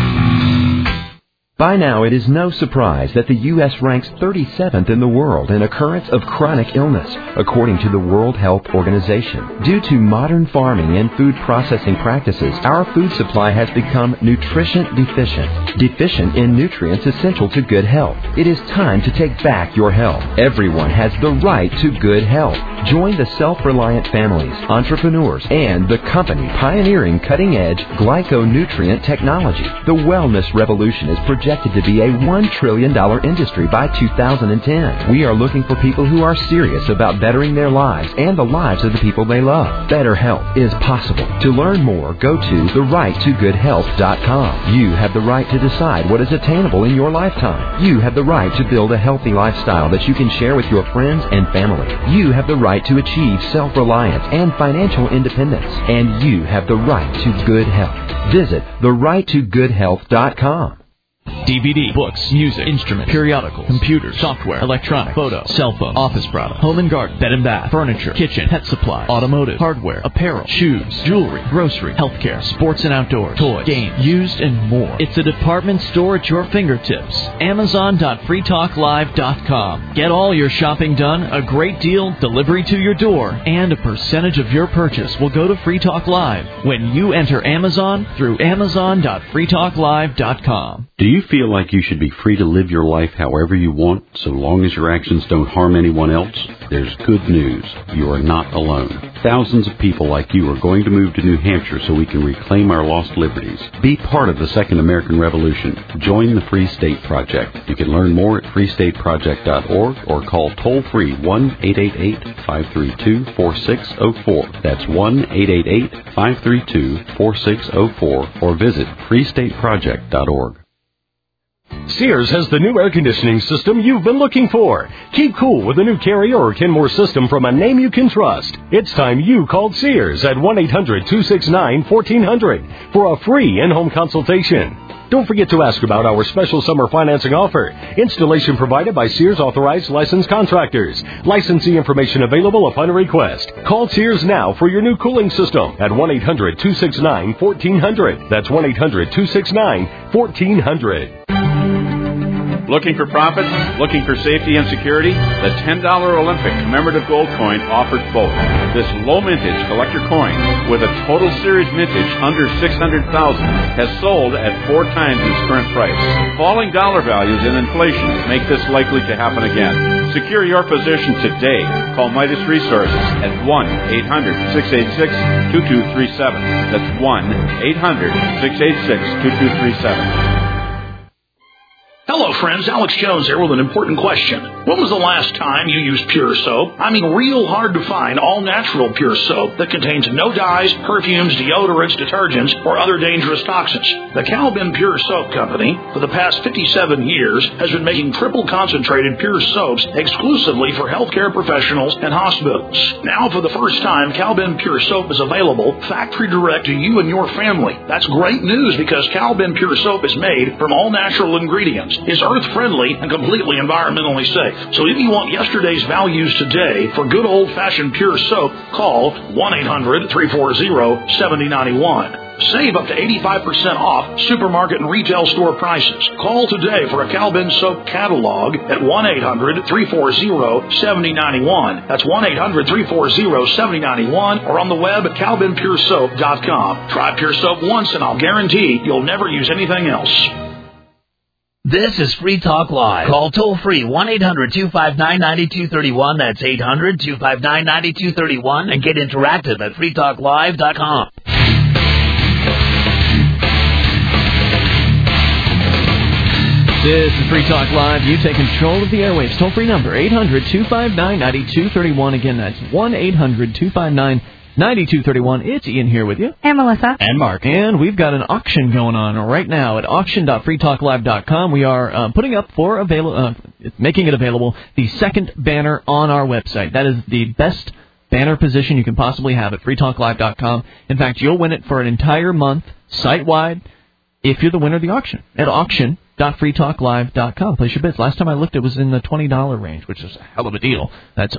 By now, it is no surprise that the U.S. ranks 37th in the world in occurrence of chronic illness, according to the World Health Organization. Due to modern farming and food processing practices, our food supply has become nutrition deficient in nutrients essential to good health. It is time to take back your health. Everyone has the right to good health. Join the self-reliant families, entrepreneurs, and the company pioneering cutting-edge glyconutrient technology. The wellness revolution is projected to be a $1 trillion industry by 2010. We are looking for people who are serious about bettering their lives and the lives of the people they love. Better health is possible. To learn more, go to therighttogoodhealth.com. You have the right to decide what is attainable in your lifetime. You have the right to build a healthy lifestyle that you can share with your friends and family. You have the right to achieve self-reliance and financial independence. And you have the right to good health. Visit therighttogoodhealth.com. DVD, books, music, instruments, periodicals, computers, software, electronic, photo, cell phone, office product, home and garden, bed and bath, furniture, kitchen, pet supply, automotive, hardware, apparel, shoes, jewelry, grocery, healthcare, sports and outdoors, toys, games, used, and more. It's a department store at your fingertips. Amazon.freetalklive.com. Get all your shopping done, a great deal, delivery to your door, and a percentage of your purchase will go to Free Talk Live when you enter Amazon through Amazon.freetalklive.com. Do you feel like you should be free to live your life however you want, so long as your actions don't harm anyone else? There's good news. You are not alone. Thousands of people like you are going to move to New Hampshire so we can reclaim our lost liberties. Be part of the Second American Revolution. Join the Free State Project. You can learn more at freestateproject.org or call toll-free 1-888-532-4604. That's 1-888-532-4604 or visit freestateproject.org. Sears has the new air conditioning system you've been looking for. Keep cool with a new Carrier or Kenmore system from a name you can trust. It's time you called Sears at 1-800-269-1400 for a free in-home consultation. Don't forget to ask about our special summer financing offer. Installation provided by Sears authorized licensed contractors. Licensing information available upon request. Call Sears now for your new cooling system at 1-800-269-1400. That's 1-800-269-1400. Looking for profit? Looking for safety and security? The $10 Olympic commemorative gold coin offers both. This low mintage collector coin with a total series mintage under $600,000 has sold at 4 times its current price. Falling dollar values and inflation make this likely to happen again. Secure your position today. Call Midas Resources at 1-800-686-2237. That's 1-800-686-2237. Hello, friends. Alex Jones here with an important question. When was the last time you used Pure Soap? I mean, real hard to find all-natural Pure Soap that contains no dyes, perfumes, deodorants, detergents, or other dangerous toxins. The Calvin Pure Soap Company, for the past 57 years, has been making triple-concentrated Pure Soaps exclusively for healthcare professionals and hospitals. Now, for the first time, Calvin Pure Soap is available factory direct to you and your family. That's great news because Calvin Pure Soap is made from all-natural ingredients, is earth-friendly, and completely environmentally safe. So if you want yesterday's values today for good old-fashioned Pure Soap, call 1-800-340-7091. Save up to 85% off supermarket and retail store prices. Call today for a Calvin Soap catalog at 1-800-340-7091. That's 1-800-340-7091 or on the web at calvinpuresoap.com. Try Pure Soap once and I'll guarantee you'll never use anything else. This is Free Talk Live. Call toll-free 1-800-259-9231. That's 800-259-9231. And get interactive at freetalklive.com. This is Free Talk Live. You take control of the airwaves. Toll-free number, 800-259-9231. Again, that's 1-800-259-9231. It's Ian here with you. And Melissa. And Mark. And we've got an auction going on right now at auction.freetalklive.com. We are putting up for making it available, the second banner on our website. That is the best banner position you can possibly have at freetalklive.com. In fact, you'll win it for an entire month, site-wide, if you're the winner of the auction at auction.freetalklive.com. Place your bids. Last time I looked, it was in the $20 range, which is a hell of a deal. That's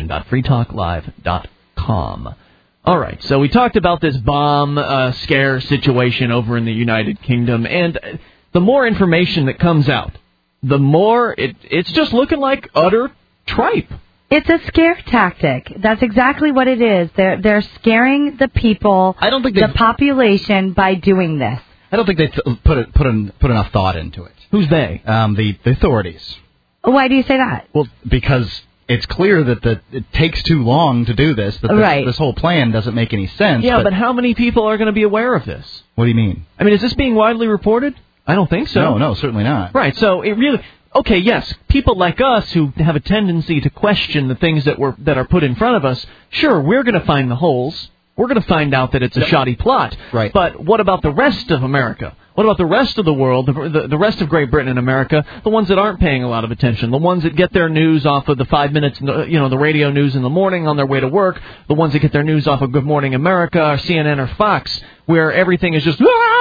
auction.freetalklive.com. All right, so we talked about this bomb scare situation over in the United Kingdom, and the more information that comes out, the more it's just looking like utter tripe. It's a scare tactic. That's exactly what it is. They're scaring the people, the population, by doing this. I don't think they put enough thought into it. Who's they? The authorities. Why do you say that? Well, because it's clear that it takes too long to do this, that this whole plan doesn't make any sense. Yeah, but how many people are going to be aware of this? What do you mean? I mean, is this being widely reported? I don't think so. No, certainly not. Right, so it really... Okay, yes, people like us who have a tendency to question the things that are put in front of us, sure, we're going to find the holes. We're going to find out that it's a shoddy plot. Right. But what about the rest of America? What about the rest of the world, the rest of Great Britain and America, the ones that aren't paying a lot of attention, the ones that get their news off of the 5 minutes, the radio news in the morning on their way to work, the ones that get their news off of Good Morning America or CNN or Fox, where everything is just,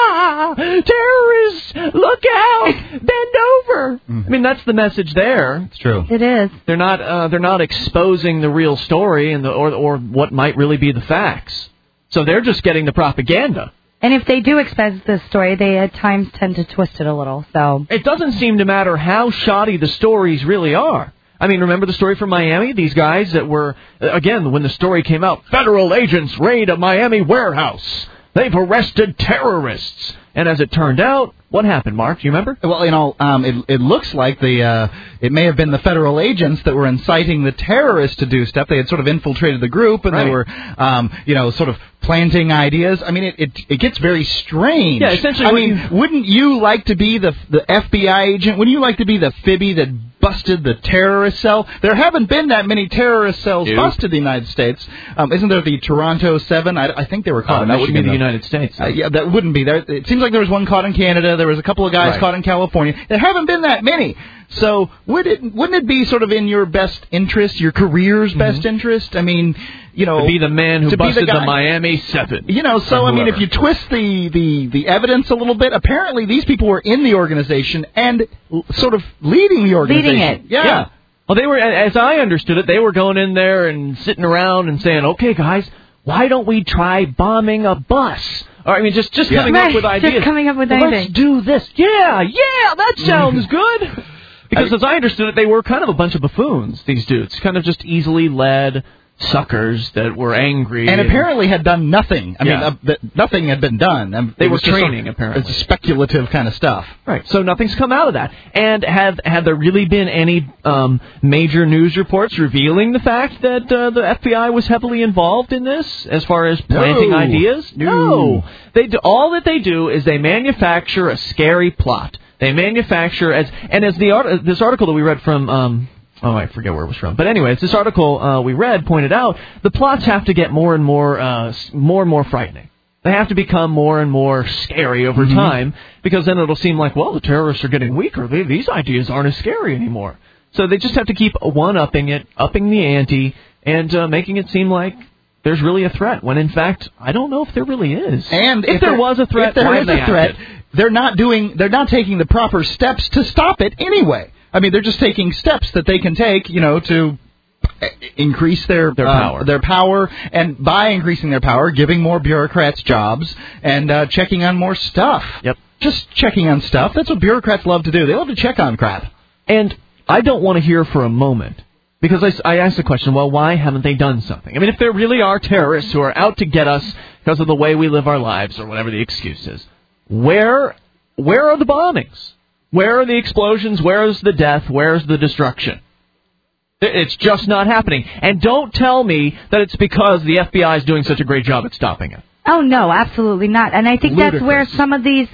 terrorists, look out, bend over. I mean, that's the message there. It's true. It is. They're not exposing the real story and or what might really be the facts. So they're just getting the propaganda. And if they do expose this story, they at times tend to twist it a little. So it doesn't seem to matter how shoddy the stories really are. I mean, remember the story from Miami? These guys that were, again, when the story came out, federal agents raid a Miami warehouse. They've arrested terrorists. And as it turned out, what happened, Mark? Do you remember? Well, it looks like it may have been the federal agents that were inciting the terrorists to do stuff. They had sort of infiltrated the group, and they were, sort of planting ideas. I mean, it gets very strange. Yeah, essentially. Wouldn't you like to be the FBI agent? Wouldn't you like to be the Fibby that busted the terrorist cell? There haven't been that many terrorist cells busted in the United States. Isn't there the Toronto 7? I think they were caught in that Michigan. Wouldn't be the United States. Yeah, that wouldn't be there. It seems like there was one caught in Canada. There was a couple of guys caught in California. There haven't been that many. So wouldn't it be sort of in your best interest, your career's best interest? I mean, to be the man who busted the Miami 7. So I mean, if you twist the evidence a little bit, apparently these people were in the organization and sort of leading the organization. Leading it. Yeah. Well, they were, as I understood it, they were going in there and sitting around and saying, "Okay, guys, why don't we try bombing a bus?" Or, I mean, just coming up with ideas. Just coming up with ideas. Let's do this. Yeah, that sounds good. Because as I understood it, they were kind of a bunch of buffoons, these dudes. Kind of just easily led suckers that were angry. And apparently had done nothing. I mean, nothing had been done. They were training, apparently. It's speculative kind of stuff. Right. So nothing's come out of that. And had there really been any major news reports revealing the fact that the FBI was heavily involved in this as far as planting ideas? No. All that they do is they manufacture a scary plot. They manufacture, as this article that we read from... I forget where it was from. But anyways, this article we read pointed out the plots have to get more and more frightening. They have to become more and more scary over time, because then it'll seem like, well, the terrorists are getting weaker. These ideas aren't as scary anymore. So they just have to keep one-upping it, upping the ante, and making it seem like there's really a threat, when in fact, I don't know if there really is. And if there was a threat, why is a threat, they're not taking the proper steps to stop it anyway. I mean, they're just taking steps that they can take, to increase their power, and by increasing their power, giving more bureaucrats jobs and checking on more stuff. Yep. Just checking on stuff. That's what bureaucrats love to do. They love to check on crap. And I don't want to hear for a moment, because I asked the question, well, why haven't they done something? I mean, if there really are terrorists who are out to get us because of the way we live our lives or whatever the excuse is, where are the bombings? Where are the explosions? Where is the death? Where is the destruction? It's just not happening. And don't tell me that it's because the FBI is doing such a great job at stopping it. Oh, no, absolutely not. And I think that's where some of these...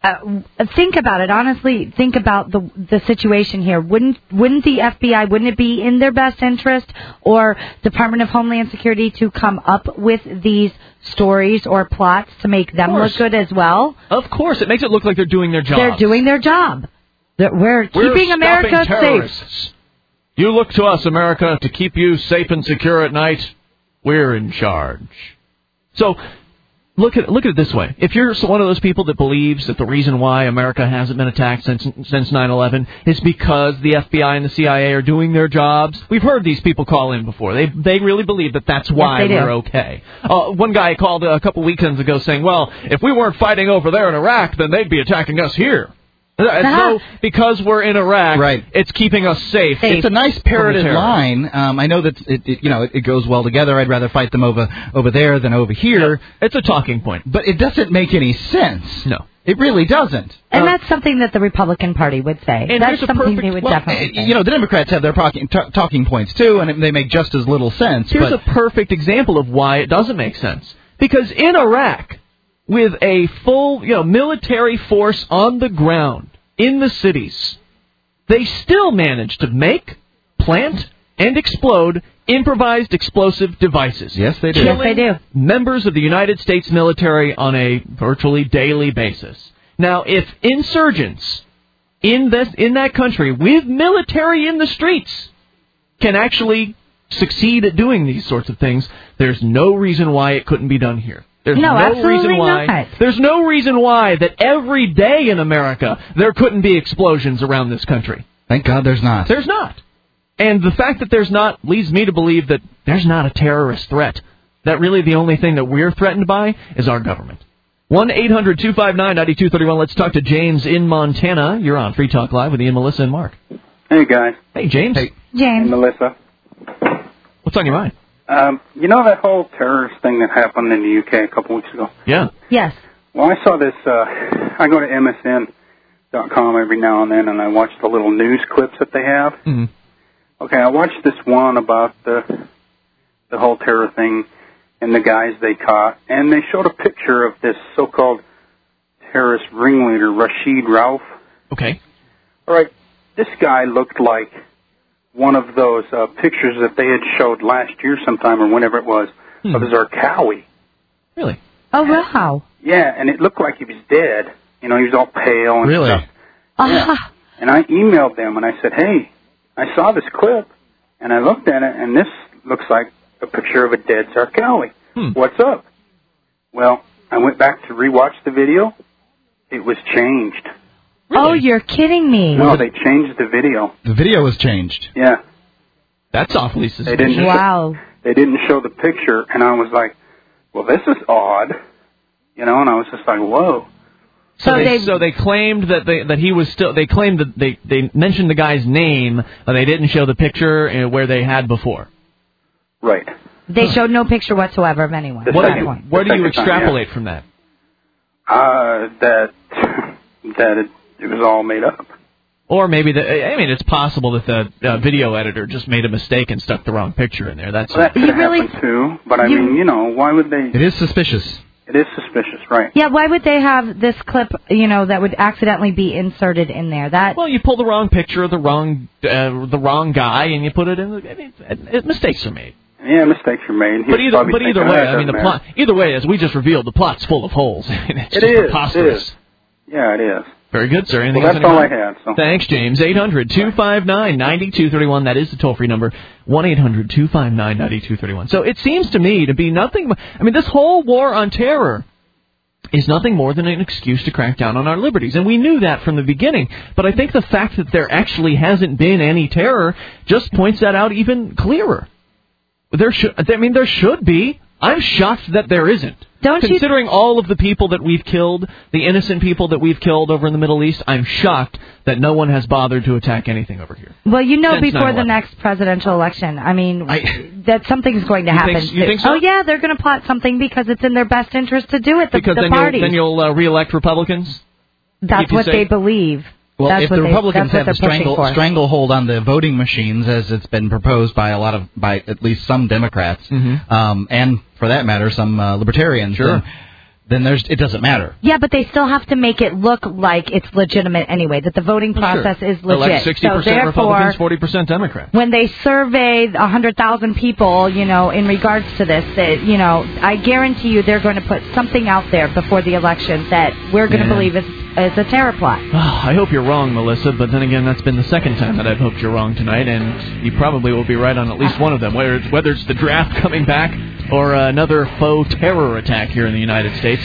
think about it. Honestly, think about the situation here. Wouldn't the FBI, wouldn't it be in their best interest, or Department of Homeland Security, to come up with these stories or plots to make them look good as well? Of course. It makes it look like they're doing their job. They're doing their job. We're keeping America safe. You look to us, America, to keep you safe and secure at night. We're in charge. So... Look at it this way. If you're one of those people that believes that the reason why America hasn't been attacked since 9/11 is because the FBI and the CIA are doing their jobs, we've heard these people call in before. They really believe that that's why we're okay. One guy called a couple weekends ago saying, well, if we weren't fighting over there in Iraq, then they'd be attacking us here. So, because we're in Iraq, it's keeping us safe. It's a nice parroted line. I know that it goes well together. I'd rather fight them over there than over here. Yeah, it's a talking point. But it doesn't make any sense. No. It really doesn't. And that's something that the Republican Party would say. And that's something they would definitely say. The Democrats have their talking points, too, and they make just as little sense. Here's a perfect example of why it doesn't make sense. Because in Iraq... with a full, military force on the ground in the cities, they still managed to make, plant, and explode improvised explosive devices. Yes, they do. Yes, they do. Members of the United States military on a virtually daily basis. Now, if insurgents in that country with military in the streets can actually succeed at doing these sorts of things, there's no reason why it couldn't be done here. There's There's no reason why that every day in America there couldn't be explosions around this country. Thank God there's not. There's not. And the fact that there's not leads me to believe that there's not a terrorist threat. That really the only thing that we're threatened by is our government. 1-800-259-9231. Let's talk to James in Montana. You're on Free Talk Live with Ian, Melissa, and Mark. Hey, guys. Hey, James. Hey, James. Melissa. What's on your mind? That whole terrorist thing that happened in the UK a couple weeks ago? Yeah. Yes. Well, I saw this, I go to MSN.com every now and then, and I watch the little news clips that they have. Mm-hmm. Okay, I watched this one about the whole terror thing and the guys they caught, and they showed a picture of this so-called terrorist ringleader, Rashid Rauf. Okay. All right, this guy looked like one of those pictures that they had showed last year sometime or whenever it was of Zarqawi. Really? Oh, wow. Yeah, and it looked like he was dead. He was all pale and stuff. Yeah. And I emailed them and I said, hey, I saw this clip and I looked at it and this looks like a picture of a dead Zarqawi. What's up? Well, I went back to rewatch the video. It was changed. Really? Oh, you're kidding me. No, they changed the video. The video was changed. Yeah. That's awfully suspicious. They didn't show the picture, and I was like, well, this is odd. And I was just like, whoa. So they claimed that he was still. They claimed that they mentioned the guy's name, but they didn't show the picture where they had before. Right. They showed no picture whatsoever of anyone. What do you extrapolate from that? That it was all made up. Or maybe it's possible that the video editor just made a mistake and stuck the wrong picture in there. That could happen too. But I mean, why would they? It is suspicious. It is suspicious, right? Yeah, why would they have this clip, that would accidentally be inserted in there? Well, you pull the wrong picture of the wrong guy and you put it in. Mistakes are made. Yeah, mistakes are made. But either way, the plot. Either way, as we just revealed, the plot's full of holes. It's just preposterous. It is. Yeah, it is. Very good, sir. Anything that's all I had. So. Thanks, James. 800-259-9231. That is the toll-free number. 1-800-259-9231. So it seems to me to be nothing. This whole war on terror is nothing more than an excuse to crack down on our liberties. And we knew that from the beginning. But I think the fact that there actually hasn't been any terror just points that out even clearer. There should be. I'm shocked that there isn't. Considering all of the people that we've killed, the innocent people that we've killed over in the Middle East, I'm shocked that no one has bothered to attack anything over here. Well, before the next presidential election, that something's going to happen. You think so? Oh, yeah, they're going to plot something because it's in their best interest to do it, the parties. Then you'll re-elect Republicans? That's what they believe. Well, that's if the Republicans have a stranglehold on the voting machines, as it's been proposed by at least some Democrats, and for that matter, some libertarians, then it doesn't matter. Yeah, but they still have to make it look like it's legitimate anyway, that the voting process is legit. Elect 60% Republicans, 40% Democrats. When they survey 100,000 people, in regards to this, I guarantee you they're going to put something out there before the election that we're going to believe is a terror plot. I hope you're wrong, Melissa, but then again, that's been the second time that I've hoped you're wrong tonight, and you probably will be right on at least one of them, whether it's the draft coming back or another faux terror attack here in the United States.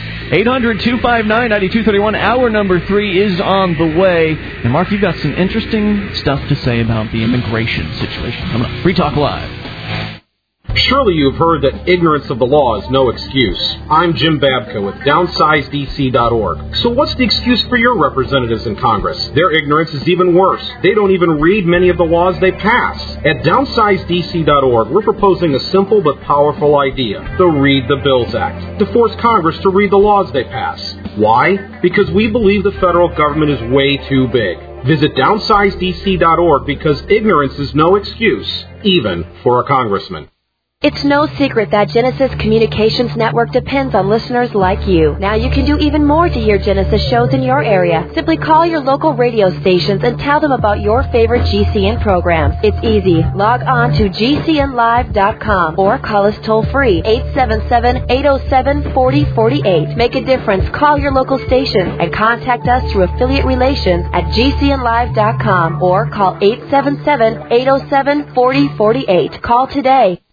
800-259-9231. Hour number 3 is on the way. And, Mark, you've got some interesting stuff to say about the immigration situation. Coming up. Free Talk Live. Surely you've heard that ignorance of the law is no excuse. I'm Jim Babka with DownsizeDC.org. So what's the excuse for your representatives in Congress? Their ignorance is even worse. They don't even read many of the laws they pass. At DownsizeDC.org, we're proposing a simple but powerful idea, the Read the Bills Act, to force Congress to read the laws they pass. Why? Because we believe the federal government is way too big. Visit DownsizeDC.org because ignorance is no excuse, even for a congressman. It's no secret that Genesis Communications Network depends on listeners like you. Now you can do even more to hear Genesis shows in your area. Simply call your local radio stations and tell them about your favorite GCN programs. It's easy. Log on to GCNlive.com or call us toll-free, 877-807-4048. Make a difference. Call your local station and contact us through affiliate relations at GCNlive.com or call 877-807-4048. Call today.